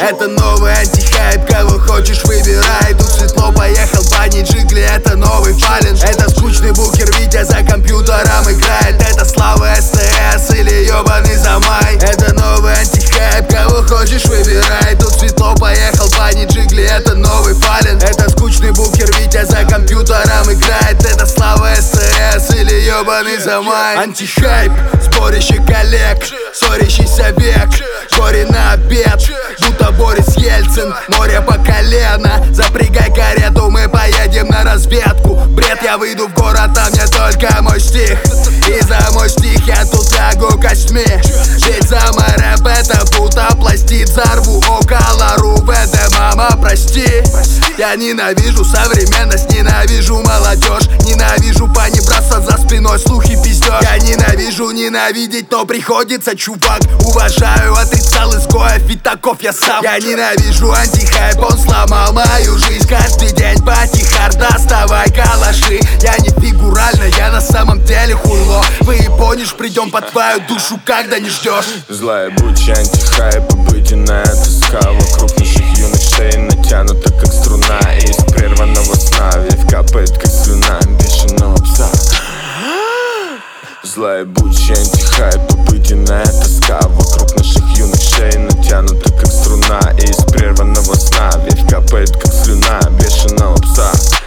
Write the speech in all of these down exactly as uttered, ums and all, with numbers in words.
Это новый антихайп, кого хочешь выбирай. Тут светло, поехал банить джигли, это новый фален. Это скучный букер, Витя за компьютером играет. Это слава СТС или ёбаный Замай. Это новый антихайп, кого хочешь выбирай. Тут светло, поехал банить джигли, это новый фален. Это скучный букер, Витя за компьютером играет. Это слава СТС или ёбаный Замай. Антихайп, спорящий коллег, ссорящийся век, горе на обед, будто Борис Ельцин, море по колено. Запрягай карету, мы поедем на разведку. Бред, я выйду в город, а мне только мой стих. И за мой стих я тут лягу костьми. Ведь за мой рэп это будто пластит. Взорву около РУВД, мама, прости. Я ненавижу современность, ненавижу молодежь. Ненавижу понебраться за спиной, слухи пиздёж. Я ненавижу ненавидеть, но приходится, чувак. Уважаю, отрицал изгоев, ведь таков я сам. Я ненавижу антихайп, он сломал мою жизнь. Каждый день патихар, доставай калаши. Я не фигурально, я на самом деле хуйло. В Японишь, придем по твою душу, когда не ждешь. Злая буча, антихайп, обыденная тоска. Вокруг наших юных шеи натянута как струна. Из прерванного сна ветвь капает как слюна бешеного пса. Злая буча, антихайп, обыденная тоска. Вокруг наших юных шеи натянута как струна. Из прерванного сна ветвь капает как слюна бешеного пса.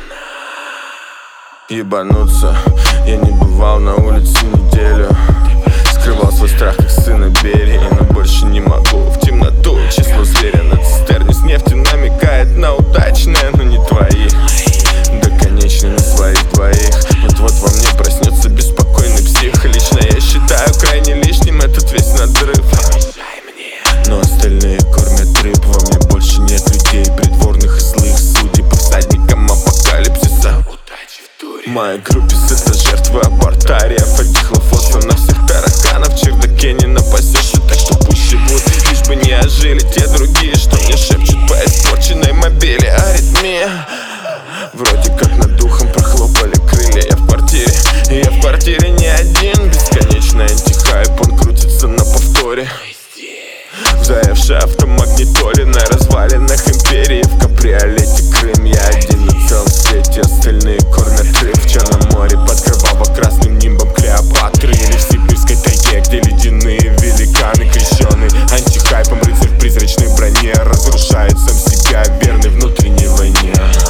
Ебануться, я не бывал на улице неделю. Скрывал свой страх, как сын Берии, но больше не могу в темноту. Число зверя на цистерне с нефтью намекает на удачное, но не твои. Да, конечно, не своих двоих. Вот-вот во мне проснется беспокойный псих. Лично я считаю крайне лишним этот весь надрыв. Но остальные кормят рыб. Во мне больше нет людей, придворных и злых судей, по всадникам апокалипсиса. В моей группе это жертвы апартариев, дихлофоса на всех тараканов. В чердаке не напасешься, так что пусть живут, лишь бы не ожили те другие, что мне шепчут по испорченной мобиле. Аритмия. Вроде как над духом прохлопали крылья. Я в квартире, и я в квартире не один. Бесконечный антихайп, он крутится на повторе. В заевшей автомагнитоле, на развалинах империи. В каприолете Крым, я один на целом свете. Остальные кормят рыб в Черном море под кроваво-красным нимбом Клеопатры. Или в сибирской тайге, где ледяные великаны крещеный антихайпом рыцарь в призрачной броне разрушает сам себя, верный внутренней войне.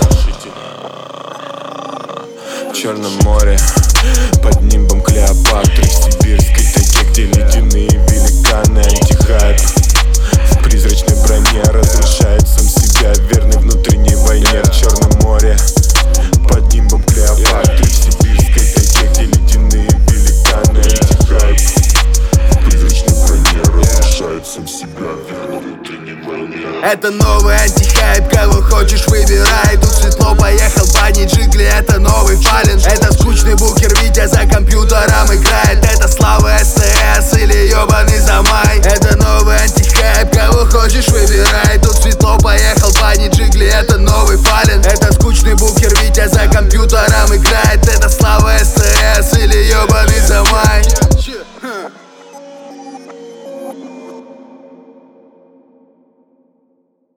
В Черном море под нимбом Клеопатры. В сибирской тайге, где ледяные великаны антихайп в призрачной броне разрушает сам себя, верный внутренней войне. В Черном море под нимбом Клеопатры. В сибирской тайге, где ледяные великаны антихайп в призрачной броне разрушает сам себя, верный внутренней войне. Это новый антихайп, кого хочешь выбирай. Тут светло, поехал банить джигли, это новый фален. Это скучный букер, Витя за компьютером играет. Это слава СТС или ёбаный Замай. Это новый антихайп, кого хочешь выбирай. Тут светло, поехал